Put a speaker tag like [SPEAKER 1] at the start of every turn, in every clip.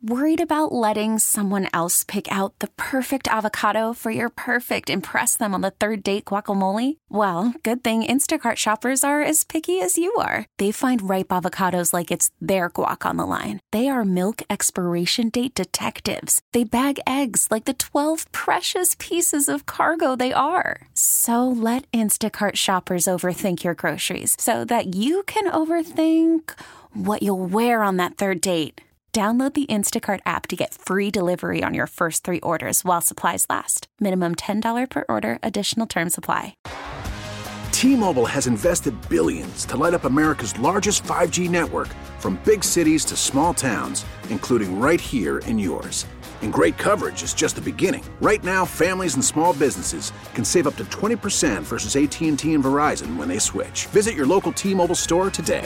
[SPEAKER 1] Worried about letting someone else pick out the perfect avocado for your perfect impress them on the third date guacamole? Well, good thing Instacart shoppers are as picky as you are. They find ripe avocados like it's their guac on the line. They are milk expiration date detectives. They bag eggs like the 12 precious pieces of cargo they are. So let Instacart shoppers overthink your groceries so that you can overthink what you'll wear on that third date. Download the Instacart app to get free delivery on your first 3 orders while supplies last. Minimum $10 per order. Additional terms apply.
[SPEAKER 2] T-Mobile has invested billions to light up America's largest 5G network, from big cities to small towns, including right here in yours. And great coverage is just the beginning. Right now, families and small businesses can save up to 20% versus AT&T and Verizon when they switch. Visit your local T-Mobile store today.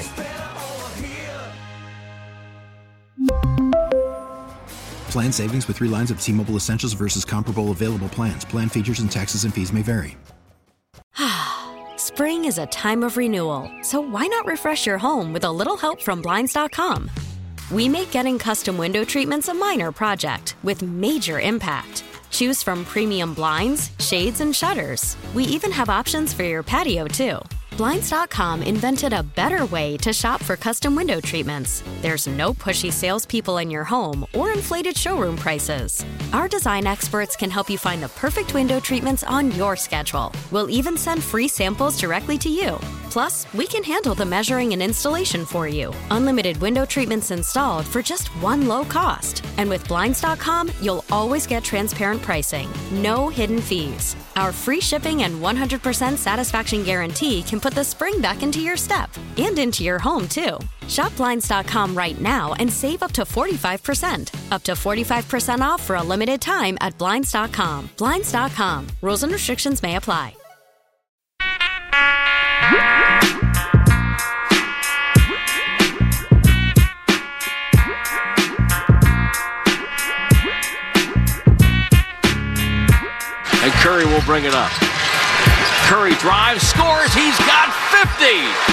[SPEAKER 3] Plan savings with 3 lines of T-Mobile Essentials versus comparable available plans. Plan features and taxes and fees may vary.
[SPEAKER 4] Spring is a time of renewal, so why not refresh your home with a little help from Blinds.com? We make getting custom window treatments a minor project with major impact. Choose from premium blinds, shades, and shutters. We even have options for your patio, too. Blinds.com invented a better way to shop for custom window treatments. There's no pushy salespeople in your home or inflated showroom prices. Our design experts can help you find the perfect window treatments on your schedule. We'll even send free samples directly to you. Plus, we can handle the measuring and installation for you. Unlimited window treatments installed for just one low cost. And with Blinds.com, you'll always get transparent pricing. No hidden fees. Our free shipping and 100% satisfaction guarantee can put the spring back into your step and into your home, too. Shop Blinds.com right now and save up to 45%. Up to 45% off for a limited time at Blinds.com. Blinds.com. Rules and restrictions may apply.
[SPEAKER 5] And Curry will bring it up. Curry drives, scores, he's got 50!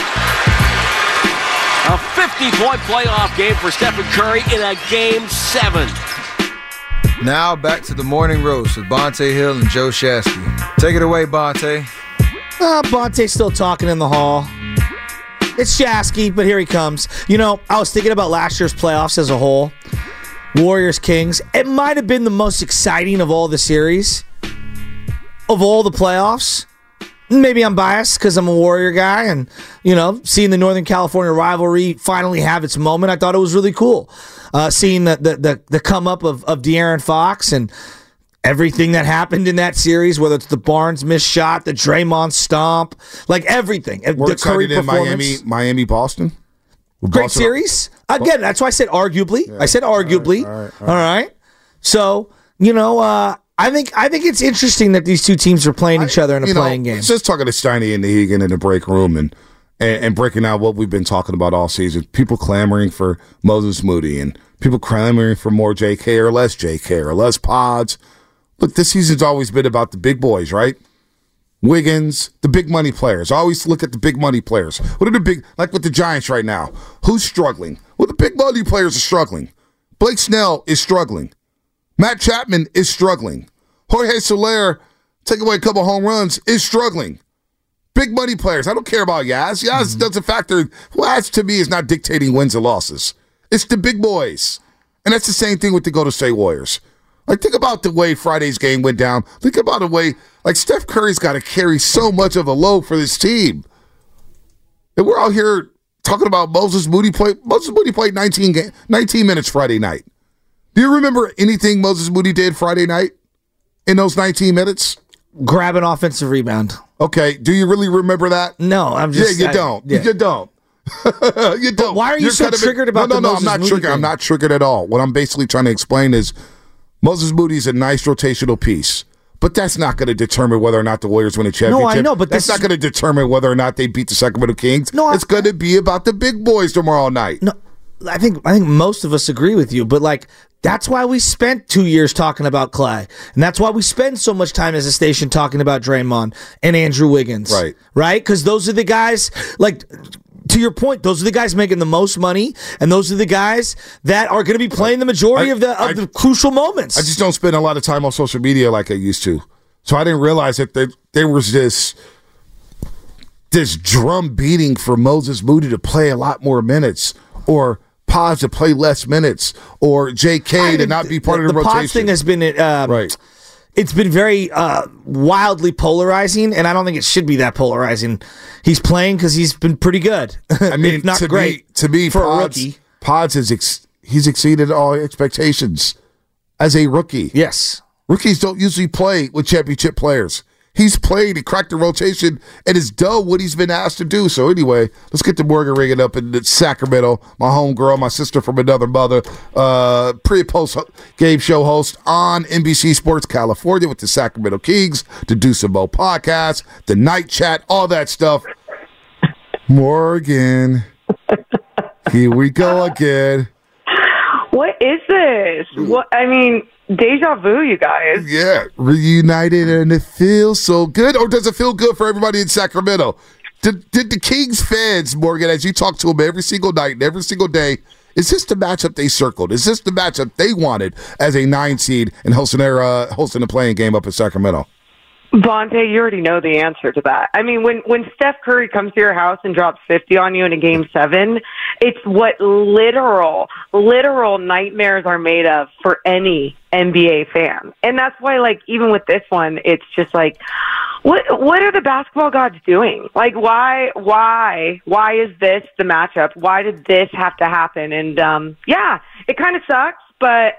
[SPEAKER 5] A 50-point playoff game for Stephen Curry in a Game 7.
[SPEAKER 6] Now back to the Morning Roast with Bonte Hill and Joe Shasky. Take it away, Bonte.
[SPEAKER 7] Bonte's still talking in the hall. It's Shasky, but here he comes. You know, I was thinking about last year's playoffs as a whole. Warriors-Kings. It might have been the most exciting of all the series. Of all the playoffs. Maybe I'm biased because I'm a Warrior guy and, you know, seeing the Northern California rivalry finally have its moment, I thought it was really cool. Seeing the come up of De'Aaron Fox and everything that happened in that series, whether it's the Barnes missed shot, the Draymond stomp, like everything.
[SPEAKER 8] We're
[SPEAKER 7] the Curry
[SPEAKER 8] excited in
[SPEAKER 7] performance.
[SPEAKER 8] Miami, Boston.
[SPEAKER 7] Great series. Again, that's why I said arguably. Yeah. I said arguably. All right. So, you know, I think it's interesting that these two teams are playing each other in a playing game.
[SPEAKER 8] Just talking to Steiny and Egan in the break room and breaking out what we've been talking about all season. People clamoring for Moses Moody and people clamoring for more JK or less pods. Look, this season's always been about the big boys, right? Wiggins, the big money players. I always look at the big money players. What are the big, like with the Giants right now? Who's struggling? Well, the big money players are struggling. Blake Snell is struggling. Matt Chapman is struggling. Jorge Soler, take away a couple home runs, is struggling. Big money players. I don't care about Yaz. Yaz doesn't factor. Yaz, to me, is not dictating wins or losses. It's the big boys. And that's the same thing with the Golden State Warriors. Like, think about the way Friday's game went down. Think about the way, like, Steph Curry's got to carry so much of a load for this team. And we're out here talking about Moses Moody played 19 minutes Friday night. Do you remember anything Moses Moody did Friday night in those 19 minutes?
[SPEAKER 7] Grab an offensive rebound.
[SPEAKER 8] Okay. Do you really remember that?
[SPEAKER 7] No, I'm just...
[SPEAKER 8] Yeah, you don't. Yeah. You don't. You don't.
[SPEAKER 7] But why are you so triggered about the Moses
[SPEAKER 8] I'm not
[SPEAKER 7] Moody
[SPEAKER 8] triggered.
[SPEAKER 7] thing?
[SPEAKER 8] I'm not triggered at all. What I'm basically trying to explain is Moses Moody's a nice rotational piece, but that's not going to determine whether or not the Warriors win a championship.
[SPEAKER 7] No, I know, but
[SPEAKER 8] that's not going to determine whether or not they beat the Sacramento Kings. No, it's going to be about the big boys tomorrow night.
[SPEAKER 7] No, I think most of us agree with you, but like that's why we spent 2 years talking about Clay, and that's why we spend so much time as a station talking about Draymond and Andrew Wiggins.
[SPEAKER 8] Right?
[SPEAKER 7] Because those are the guys like. to your point, those are the guys making the most money, and those are the guys that are going to be playing the majority of the crucial moments.
[SPEAKER 8] I just don't spend a lot of time on social media like I used to. So I didn't realize that there was this drum beating for Moses Moody to play a lot more minutes, or Pods to play less minutes, or JK to not be part of the rotation.
[SPEAKER 7] The Pods thing has been
[SPEAKER 8] right.
[SPEAKER 7] It's been very wildly polarizing, and I don't think it should be that polarizing. He's playing because he's been pretty good.
[SPEAKER 8] I mean,
[SPEAKER 7] not great
[SPEAKER 8] to me,
[SPEAKER 7] for
[SPEAKER 8] Pods,
[SPEAKER 7] a rookie.
[SPEAKER 8] Pods he's exceeded all expectations as a rookie.
[SPEAKER 7] Yes.
[SPEAKER 8] Rookies don't usually play with championship players. He's played, he cracked the rotation, and has done what he's been asked to do. So anyway, let's get to Morgan ringing up in Sacramento. My homegirl, my sister from another mother, pre- and post-game show host on NBC Sports California with the Sacramento Kings, the Deuce and Mo podcast, the Night Chat, all that stuff. Morgan, here we go again.
[SPEAKER 9] What is this? What I mean, deja vu, you guys.
[SPEAKER 8] Yeah, reunited and it feels so good. Or does it feel good for everybody in Sacramento? Did the Kings fans, Morgan, as you talk to them every single night and every single day, is this the matchup they circled? Is this the matchup they wanted as a 9 seed and hosting a playing game up in Sacramento?
[SPEAKER 9] Bonte, you already know the answer to that. I mean, when Steph Curry comes to your house and drops 50 on you in a Game 7, it's what literal nightmares are made of for any NBA fan. And that's why, like, even with this one, it's just like, what are the basketball gods doing? Like, why is this the matchup? Why did this have to happen? And, yeah, it kind of sucks, but,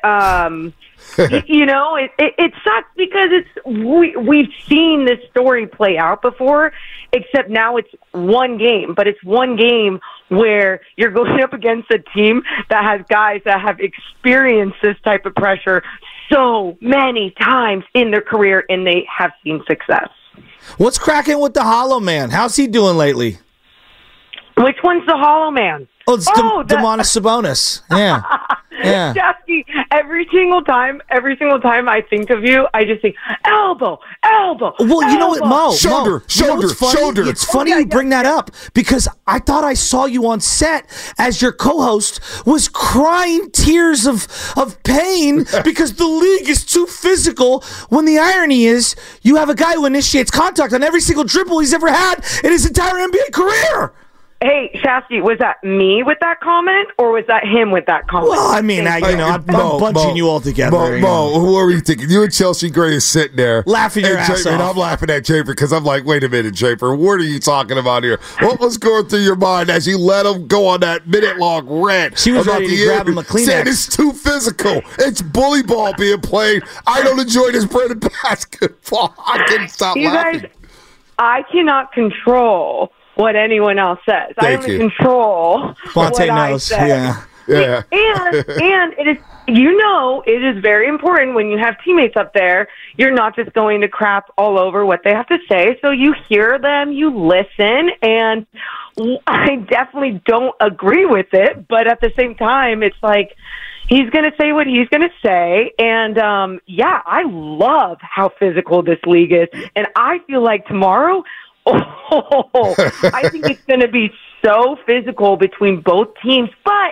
[SPEAKER 9] you know, it sucks because we've seen this story play out before, except now it's one game. But it's one game where you're going up against a team that has guys that have experienced this type of pressure so many times in their career, and they have seen success.
[SPEAKER 7] What's cracking with the Hollow Man? How's he doing lately?
[SPEAKER 9] Which one's the Hollow Man?
[SPEAKER 7] Oh, it's Domantas Sabonis. Yeah. Yeah.
[SPEAKER 9] Jackie, every single time I think of you, I just think elbow.
[SPEAKER 7] Well, you know what, Mo?
[SPEAKER 8] Shoulder.
[SPEAKER 7] It's funny you bring that up because I thought I saw you on set as your co-host was crying tears of pain because the league is too physical, when the irony is you have a guy who initiates contact on every single dribble he's ever had in his entire NBA career.
[SPEAKER 9] Hey, Shasky, was that me with that comment, or was that him with that comment?
[SPEAKER 7] Well, I mean, I'm bunching you all together.
[SPEAKER 8] Mo, who are you thinking? You and Chelsea Gray is sitting there.
[SPEAKER 7] Laughing your ass off.
[SPEAKER 8] And I'm laughing at Draper because I'm like, wait a minute, Draper, what are you talking about here? What was going through your mind as you let him go on that minute-long rant?
[SPEAKER 7] She was ready to grab him a Kleenex.
[SPEAKER 8] Saying it's too physical. It's bully ball being played. I don't enjoy this brand of basketball. I can't stop laughing.
[SPEAKER 9] Guys, I cannot control what anyone else says. I only control what I say.
[SPEAKER 8] Yeah.
[SPEAKER 9] And it is, it is very important when you have teammates up there, you're not just going to crap all over what they have to say. So you hear them, you listen, and I definitely don't agree with it. But at the same time, it's like, he's going to say what he's going to say. And, I love how physical this league is. And I feel like tomorrow, I think it's going to be so physical between both teams.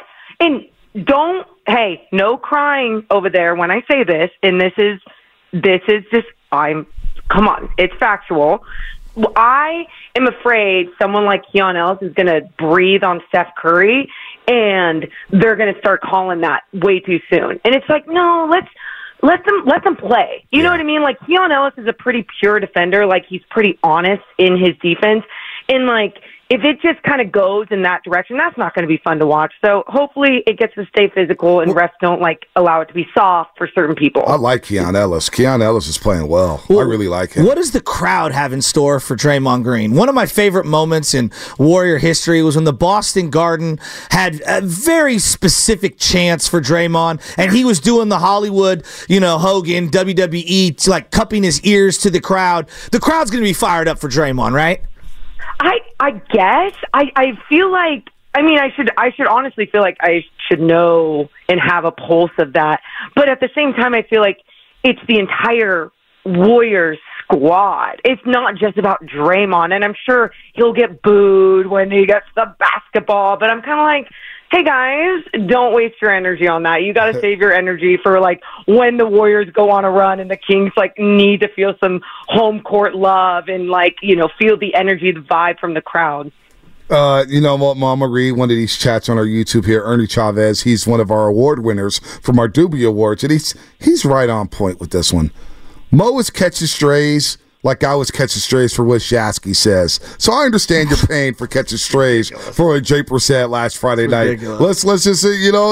[SPEAKER 9] No crying over there when I say this, and this is just, come on, it's factual. I am afraid someone like Keon Ellis is going to breathe on Steph Curry, and they're going to start calling that way too soon. And it's like, no, let them play. You know what I mean? Like, Keon Ellis is a pretty pure defender. Like, he's pretty honest in his defense. And, like, if it just kind of goes in that direction, that's not going to be fun to watch. So hopefully it gets to stay physical and refs don't, like, allow it to be soft for certain people.
[SPEAKER 8] I like Keon Ellis. Keon Ellis is playing well. I really like him.
[SPEAKER 7] What does the crowd have in store for Draymond Green? One of my favorite moments in Warrior history was when the Boston Garden had a very specific chance for Draymond, and he was doing the Hollywood, Hogan, WWE, like cupping his ears to the crowd. The crowd's going to be fired up for Draymond, right?
[SPEAKER 9] I guess. I feel like, I should honestly feel like I should know and have a pulse of that. But at the same time, I feel like it's the entire Warriors squad. It's not just about Draymond, and I'm sure he'll get booed when he gets the basketball, but I'm kind of like, hey guys, don't waste your energy on that. You got to save your energy for like when the Warriors go on a run and the Kings like need to feel some home court love and like, feel the energy, the vibe from the crowd.
[SPEAKER 8] You know what, Mama, read one of these chats on our YouTube here. Ernie Chavez, he's one of our award winners from our Doobie Awards, and he's right on point with this one. Mo is catching strays like I was catching strays for what Shasky says. So I understand your pain for catching strays for what Draper said last Friday night. Let's just say,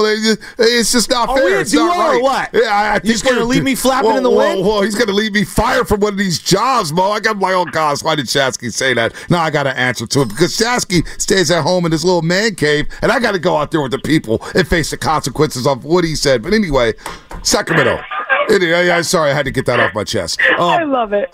[SPEAKER 8] it's just not fair. It's not right.
[SPEAKER 7] Or what?
[SPEAKER 8] Yeah, I think
[SPEAKER 7] he's going to leave me flapping in the wind?
[SPEAKER 8] Well, he's going to leave me fired from one of these jobs, Mo. I got my own gosh, why did Shasky say that? Now I got to answer to it because Shasky stays at home in his little man cave, and I got to go out there with the people and face the consequences of what he said. But anyway, Sacramento. Sorry, I had to get that off my chest.
[SPEAKER 9] I love it.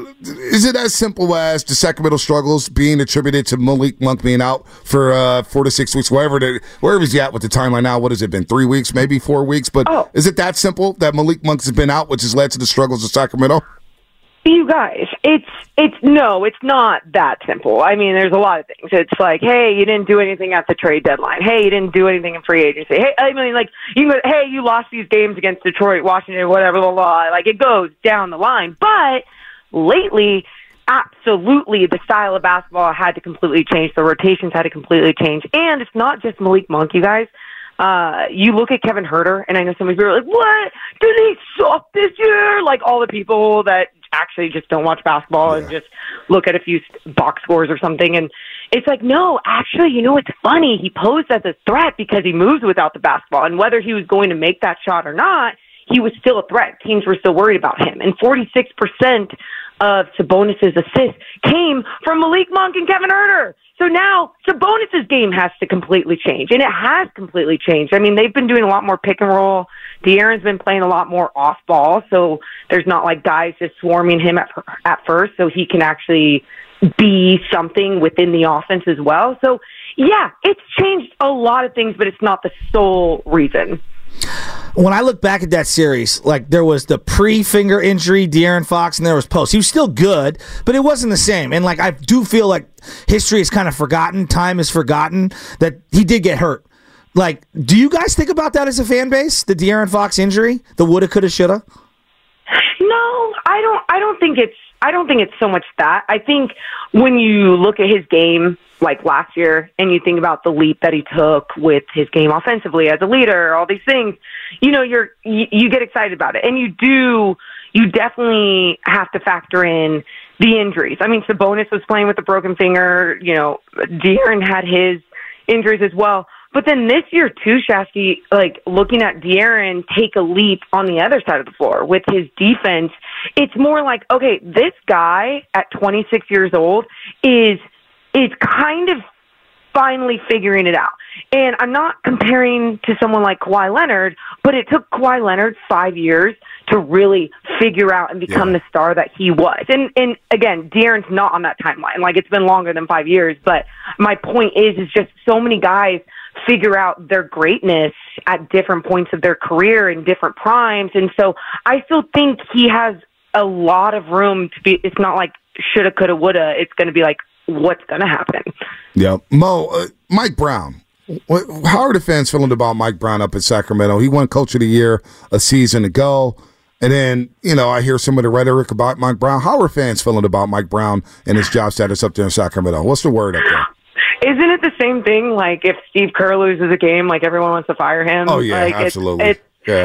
[SPEAKER 8] Is it as simple as the Sacramento struggles being attributed to Malik Monk being out for 4 to 6 weeks, wherever he's at with the timeline now? What has it been, 3 weeks, maybe 4 weeks? But is it that simple that Malik Monk has been out, which has led to the struggles of Sacramento?
[SPEAKER 9] You guys, it's not that simple. I mean, there's a lot of things. It's like, hey, you didn't do anything at the trade deadline. Hey, you didn't do anything in free agency. Hey, I mean, like, hey, you lost these games against Detroit, Washington, whatever the law. Like, it goes down the line. But lately, absolutely, the style of basketball had to completely change. The rotations had to completely change. And it's not just Malik Monk, you guys. You look at Kevin Huerter, and I know some of you are like, what? Did he suck this year? Like, all the people that actually just don't watch basketball and just look at a few box scores or something. And it's like, no, actually, it's funny. He posed as a threat because he moves without the basketball. And whether he was going to make that shot or not, he was still a threat. Teams were still worried about him. And 46% of Sabonis' assists came from Malik Monk and Kevin Huerter. So now Sabonis' game has to completely change, and it has completely changed. I mean, they've been doing a lot more pick and roll. De'Aaron's been playing a lot more off ball, so there's not like guys just swarming him at first, so he can actually be something within the offense as well. So, yeah, it's changed a lot of things, but it's not the sole reason.
[SPEAKER 7] When I look back at that series, like there was the pre-finger injury, De'Aaron Fox, and there was post. He was still good, but it wasn't the same. And like I do feel like history is kind of forgotten, time is forgotten that he did get hurt. Like, do you guys think about that as a fan base? The De'Aaron Fox injury, the woulda, coulda, shoulda.
[SPEAKER 9] No, I don't think it's so much that. I think when you look at his game like last year and you think about the leap that he took with his game offensively as a leader, all these things, you get excited about it. And you definitely have to factor in the injuries. I mean, Sabonis was playing with a broken finger, De'Aaron had his injuries as well. But then this year too, Shasky, like looking at De'Aaron take a leap on the other side of the floor with his defense, it's more like, okay, this guy at 26 years old is kind of finally figuring it out. And I'm not comparing to someone like Kawhi Leonard, but it took Kawhi Leonard 5 years to really figure out and become the star that he was. And again, De'Aaron's not on that timeline. Like, it's been longer than 5 years, but my point is just so many guys figure out their greatness at different points of their career in different primes. And so I still think he has a lot of room to be. It's not like shoulda, coulda, woulda. It's going to be like, what's going to happen? Yeah.
[SPEAKER 8] Mo, Mike Brown. How are the fans feeling about Mike Brown up in Sacramento? He won Coach of the Year a season ago. And then, I hear some of the rhetoric about Mike Brown. How are fans feeling about Mike Brown and his job status up there in Sacramento? What's the word up there?
[SPEAKER 9] Isn't it the same thing? Like if Steve Kerr loses a game, like everyone wants to fire him.
[SPEAKER 8] Oh yeah,
[SPEAKER 9] like,
[SPEAKER 8] absolutely.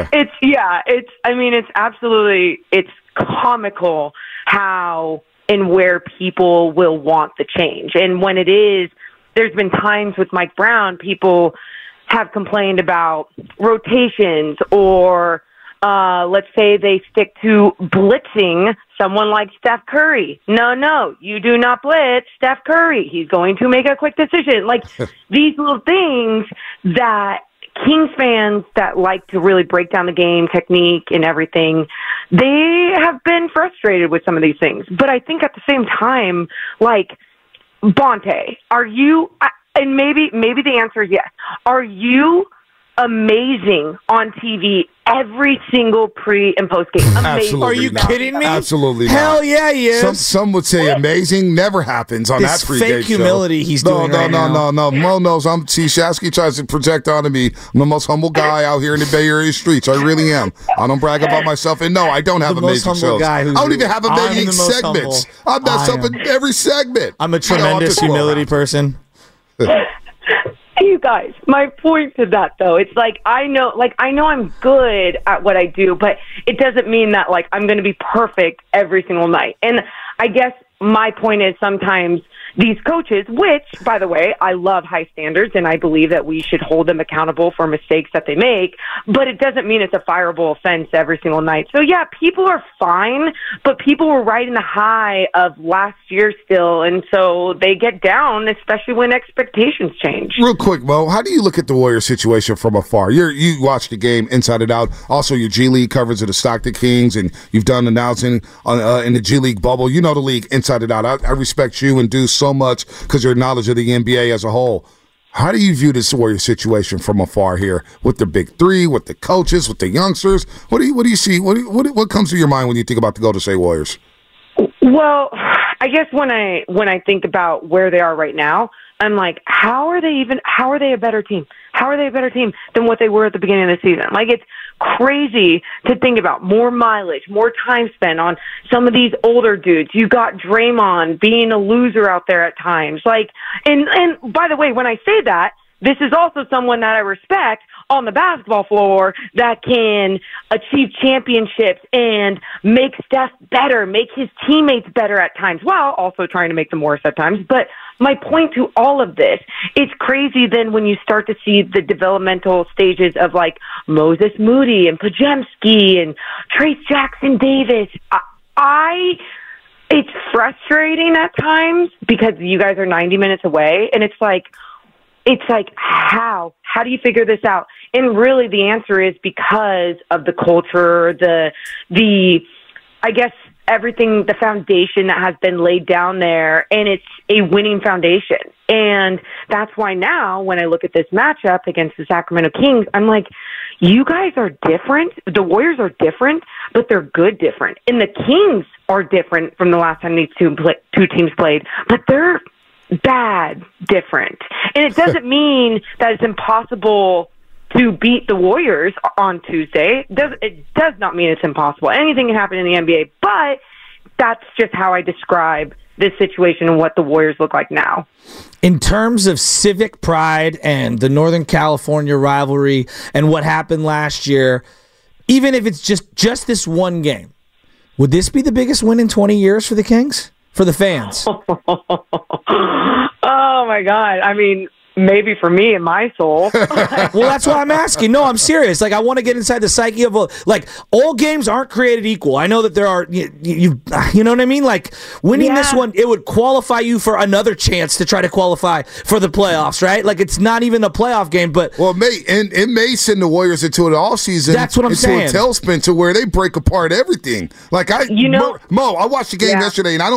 [SPEAKER 9] It's comical how and where people will want the change. And when it is, there's been times with Mike Brown, people have complained about rotations or let's say they stick to blitzing someone like Steph Curry. No, you do not blitz Steph Curry. He's going to make a quick decision. Like these little things that Kings fans that like to really break down the game, technique, and everything, they have been frustrated with some of these things. But I think at the same time, like, Bonte, are you, and maybe the answer is yes, are you amazing on TV every single pre and post game. Amazing.
[SPEAKER 8] Absolutely
[SPEAKER 7] Are you
[SPEAKER 8] not.
[SPEAKER 7] kidding me?
[SPEAKER 8] Absolutely not.
[SPEAKER 7] Hell yeah, he is.
[SPEAKER 8] Some would say amazing. Never happens on
[SPEAKER 7] This
[SPEAKER 8] that pregame
[SPEAKER 7] fake humility
[SPEAKER 8] show.
[SPEAKER 7] he's doing right now.
[SPEAKER 8] No. Mo knows Shasky tries to project onto me. I'm the most humble guy out here in the Bay Area streets. I really am. I don't brag about myself. And no, I don't have
[SPEAKER 7] The most
[SPEAKER 8] amazing
[SPEAKER 7] humble
[SPEAKER 8] shows.
[SPEAKER 7] guy who's
[SPEAKER 8] I don't even have
[SPEAKER 7] I'm
[SPEAKER 8] amazing
[SPEAKER 7] the most
[SPEAKER 8] segments.
[SPEAKER 7] humble.
[SPEAKER 8] I mess
[SPEAKER 7] I
[SPEAKER 8] up
[SPEAKER 7] am.
[SPEAKER 8] in every segment.
[SPEAKER 7] I'm a tremendous humility person.
[SPEAKER 9] You guys, my point to that though, it's like I know I'm good at what I do, but it doesn't mean that like I'm going to be perfect every single night. And I guess my point is sometimes these coaches, which, by the way, I love high standards and I believe that we should hold them accountable for mistakes that they make, but it doesn't mean it's a fireable offense every single night. So yeah, people are fine, but people were riding the high of last year still, and so they get down, especially when expectations change.
[SPEAKER 8] Real quick, Mo, how do you look at the Warriors situation from afar? You watch the game inside and out. Also, your G League coverage of the Stockton Kings, and you've done announcing in the G League bubble. You know the league inside and out. I respect you and do so much because your knowledge of the NBA as a whole. How do you view this Warrior situation from afar here with the big three, with the coaches, with the youngsters? What do you see? What comes to your mind when you think about the Golden State Warriors?
[SPEAKER 9] Well, I guess when I think about where they are right now, I'm like, how are they a better team? How are they a better team than what they were at the beginning of the season? Like, it's crazy to think about more mileage, more time spent on some of these older dudes. You got Draymond being a loser out there at times. Like, and by the way, when I say that, this is also someone that I respect on the basketball floor that can achieve championships and make Steph better, make his teammates better at times, while also trying to make them worse at times. But my point to all of this, it's crazy then when you start to see the developmental stages of like Moses Moody and Podziemski and Trace Jackson Davis. It's frustrating at times because you guys are 90 minutes away, and it's like, how do you figure this out? And really the answer is because of the culture, the I guess everything, the foundation that has been laid down there, and it's a winning foundation. And that's why now when I look at this matchup against the Sacramento Kings, I'm like, you guys are different. The Warriors are different, but they're good different. And the Kings are different from the last time these two teams played, but they're bad different. And it doesn't mean that it's impossible to beat the Warriors on Tuesday. It does not mean it's impossible. Anything can happen in the NBA, but that's just how I describe this situation and what the Warriors look like now.
[SPEAKER 7] In terms of civic pride and the Northern California rivalry and what happened last year, even if it's just this one game, would this be the biggest win in 20 years for the Kings? For the fans?
[SPEAKER 9] Oh, my God. I mean, maybe for me and my soul.
[SPEAKER 7] Well, that's what I'm asking. No, I'm serious. Like, I want to get inside the psyche of all games aren't created equal. I know that there are, you know what I mean? Like, winning this one, it would qualify you for another chance to try to qualify for the playoffs, right? Like, it's not even a playoff game, but
[SPEAKER 8] well, it may send the Warriors into an all season.
[SPEAKER 7] That's what I'm saying.
[SPEAKER 8] Into a tailspin to where they break apart everything. Like Mo, I watched the game yesterday, and I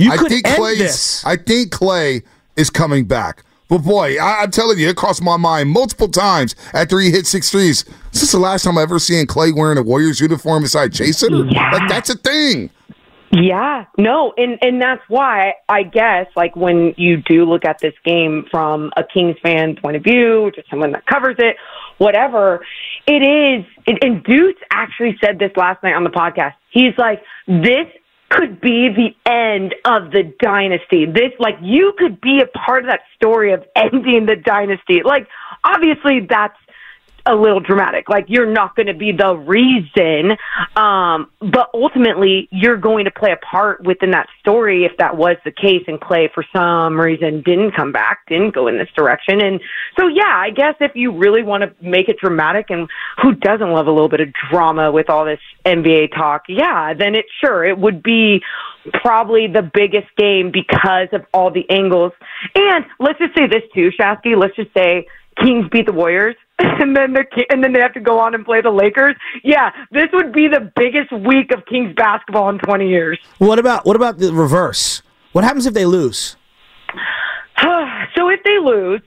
[SPEAKER 8] think Clay is coming back. But boy, I'm telling you, it crossed my mind multiple times after he hit 6 threes. Is this the last time I ever seen Clay wearing a Warriors uniform beside Jason?
[SPEAKER 9] Yeah.
[SPEAKER 8] Like, that's a thing.
[SPEAKER 9] Yeah, no, and that's why I guess like when you do look at this game from a Kings fan point of view, just someone that covers it, whatever, it is. And Deuce actually said this last night on the podcast. He's like, this could be the end of the dynasty. This, like, you could be a part of that story of ending the dynasty. Like, obviously that's a little dramatic. Like, you're not going to be the reason, but ultimately you're going to play a part within that story if that was the case and Clay for some reason didn't come back, didn't go in this direction. And so, yeah, I guess if you really want to make it dramatic, and who doesn't love a little bit of drama with all this NBA talk, yeah, then it would be probably the biggest game because of all the angles. And let's just say this too, Shasky, let's just say Kings beat the Warriors, and then they have to go on and play the Lakers. Yeah, this would be the biggest week of Kings basketball in 20 years.
[SPEAKER 7] What about the reverse? What happens if they lose?
[SPEAKER 9] So if they lose,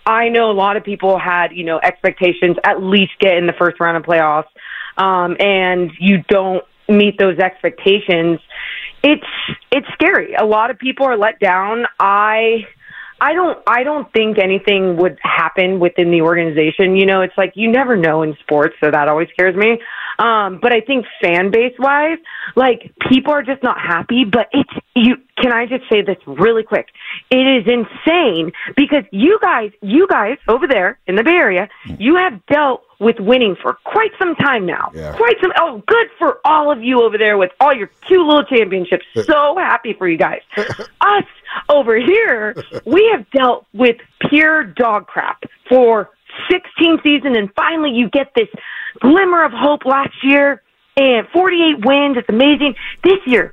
[SPEAKER 9] I know a lot of people had, expectations at least get in the first round of playoffs, and you don't meet those expectations. It's scary. A lot of people are let down. I don't think anything would happen within the organization. It's like you never know in sports, so that always scares me. But I think fan base wise, like people are just not happy. But can I just say this really quick? It is insane because you guys over there in the Bay Area, you have dealt with winning for quite some time now.
[SPEAKER 8] Yeah.
[SPEAKER 9] Oh, good for all of you over there with all your cute little championships. So happy for you guys. Us over here, we have dealt with pure dog crap for 16 seasons, and finally you get this glimmer of hope last year, and 48 wins. It's amazing. This year,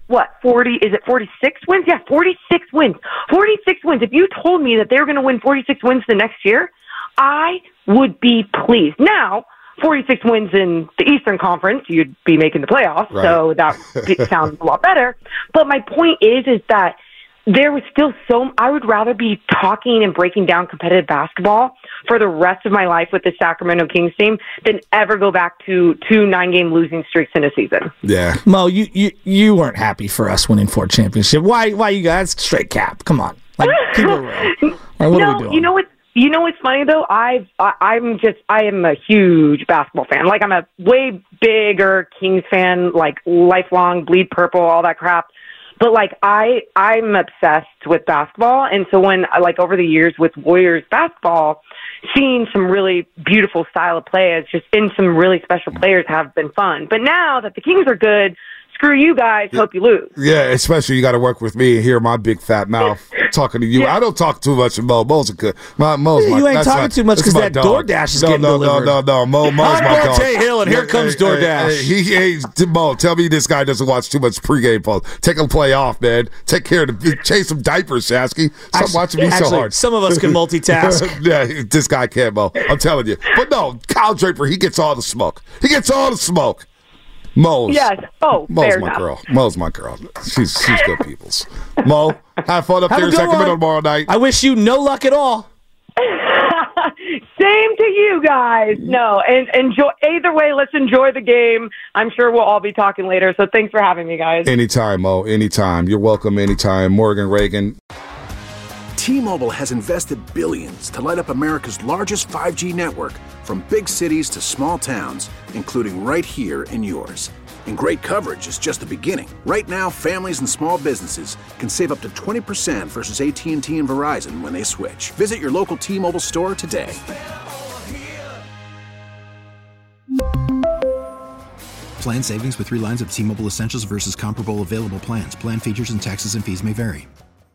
[SPEAKER 9] 46 wins? Yeah, 46 wins. 46 wins. If you told me that they were going to win 46 wins the next year, I would be pleased. Now, 46 wins in the Eastern Conference, you'd be making the playoffs, right. So that sounds a lot better. But my point is that there was still I would rather be talking and breaking down competitive basketball for the rest of my life with the Sacramento Kings team than ever go back to 2 9-game losing streaks in a season.
[SPEAKER 8] Yeah.
[SPEAKER 7] Mo, you weren't happy for us winning 4 championships. Why you guys straight cap? Come on. Like, keep it real. Like, what are we doing?
[SPEAKER 9] You know what's funny though? I am a huge basketball fan. Like I'm a way bigger Kings fan, like lifelong, bleed purple, all that crap. But like I'm obsessed with basketball, and so when like over the years with Warriors basketball, seeing some really beautiful style of play as just in some really special players have been fun. But now that the Kings are good, screw you guys, hope you lose.
[SPEAKER 8] Yeah, especially you got to work with me and hear my big fat mouth talking to you. Yeah. I don't talk too much to Mo. Mo's good.
[SPEAKER 7] You ain't talking too much because that dog. DoorDash is getting delivered.
[SPEAKER 8] No. Mo's my dog.
[SPEAKER 7] Bonta Hill, and here comes DoorDash.
[SPEAKER 8] Mo, tell me this guy doesn't watch too much pregame post. Take a play off, man. Take care of chase some diapers, Shasky. Stop watching me so hard.
[SPEAKER 7] Some of us can multitask.
[SPEAKER 8] Yeah, this guy can't, Mo. I'm telling you. But no, Kyle Draper, he gets all the smoke. Mo's.
[SPEAKER 9] Yes. Oh,
[SPEAKER 8] Mo's my girl. Mo's my girl. She's good peoples. Mo, have fun up there in Sacramento tomorrow night.
[SPEAKER 7] I wish you no luck at all.
[SPEAKER 9] Same to you guys. No, and enjoy. Either way, let's enjoy the game. I'm sure we'll all be talking later. So thanks for having me, guys.
[SPEAKER 8] Anytime, Mo. Anytime. You're welcome. Anytime. Morgan Reagan.
[SPEAKER 2] T-Mobile has invested billions to light up America's largest 5G network, from big cities to small towns, including right here in yours. And great coverage is just the beginning. Right now, families and small businesses can save up to 20% versus AT&T and Verizon when they switch. Visit your local T-Mobile store today.
[SPEAKER 3] Plan savings with 3 lines of T-Mobile Essentials versus comparable available plans. Plan features and taxes and fees may vary.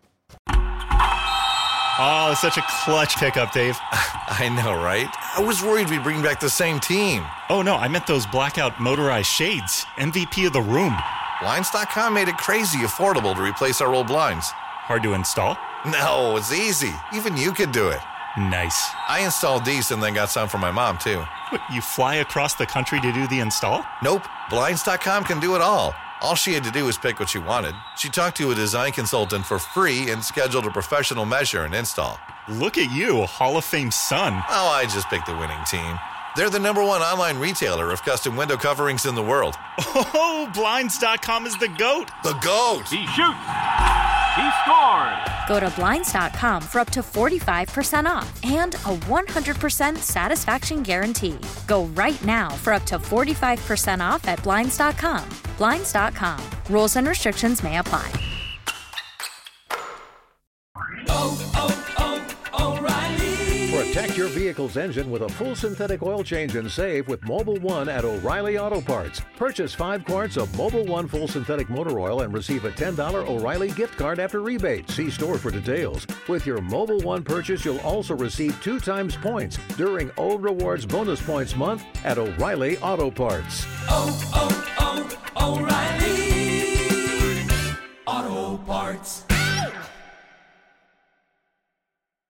[SPEAKER 10] Oh, such a clutch pickup, Dave.
[SPEAKER 11] I know, right? I was worried we'd bring back the same team.
[SPEAKER 10] Oh, no, I meant those blackout motorized shades. MVP of the room.
[SPEAKER 11] Blinds.com made it crazy affordable to replace our old blinds.
[SPEAKER 10] Hard to install?
[SPEAKER 11] No, it's easy. Even you could do it.
[SPEAKER 10] Nice.
[SPEAKER 11] I installed these and then got some for my mom, too.
[SPEAKER 10] What, you fly across the country to do the install?
[SPEAKER 11] Nope. Blinds.com can do it all. All she had to do was pick what she wanted. She talked to a design consultant for free and scheduled a professional measure and install.
[SPEAKER 10] Look at you, a Hall of Fame son.
[SPEAKER 11] Oh, I just picked the winning team. They're the #1 online retailer of custom window coverings in the world.
[SPEAKER 10] Oh, Blinds.com is the GOAT.
[SPEAKER 11] The GOAT.
[SPEAKER 5] He shoots. He scores.
[SPEAKER 4] Go to Blinds.com for up to 45% off and a 100% satisfaction guarantee. Go right now for up to 45% off at Blinds.com. Blinds.com. Rules and restrictions may apply.
[SPEAKER 12] Protect your vehicle's engine with a full synthetic oil change and save with Mobil 1 at O'Reilly Auto Parts. Purchase 5 quarts of Mobil 1 full synthetic motor oil and receive a $10 O'Reilly gift card after rebate. See store for details. With your Mobil 1 purchase, you'll also receive 2 times points during O Rewards Bonus Points Month at O'Reilly Auto Parts.
[SPEAKER 13] O'Reilly.